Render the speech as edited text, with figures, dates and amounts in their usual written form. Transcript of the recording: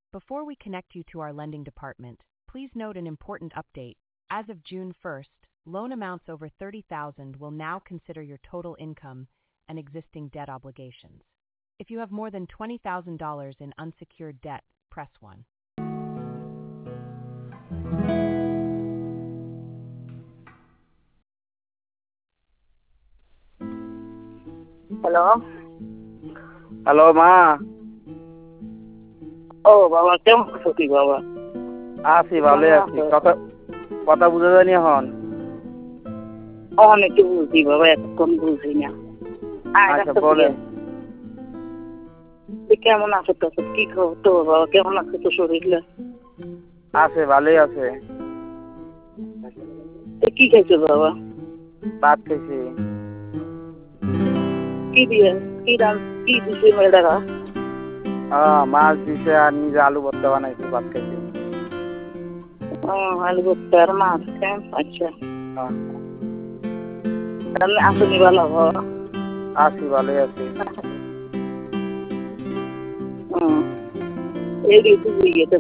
Before we connect you to our lending department, please note an important update. As of June 1st, loan amounts over $30,000 will now consider your total income and existing debt obligations. If you have more than $20,000 in unsecured debt, press 1. Hello. Hello মা। ও বাবা, কেমন আছো তুই বাবা? আছি, ভালোই আছি। কথা বুঝা যায়নি এখন? অনেকে বুঝি বাবা, এতক্ষণ বুঝি না। আচ্ছা বলেন। তুই কেমন আছো? তো কি খবর তো বাবা? কেমন আছে তো শরীরটা? আছে, ভালোই আছে। কি খাইছো বাবা? ভাত খাইছি। কি দিয়ে কি দিছে মেয়েরা? মাছ দিছে আর নিজে আলু ভর্তা বানাইছি, ভাত খাইছি। আলু ভর্তা আর মাছ। আচ্ছা, হ্যাঁ। তাহলে আসনি ভালো বাবা? আছি, ভালোই আছি। এই ঋতু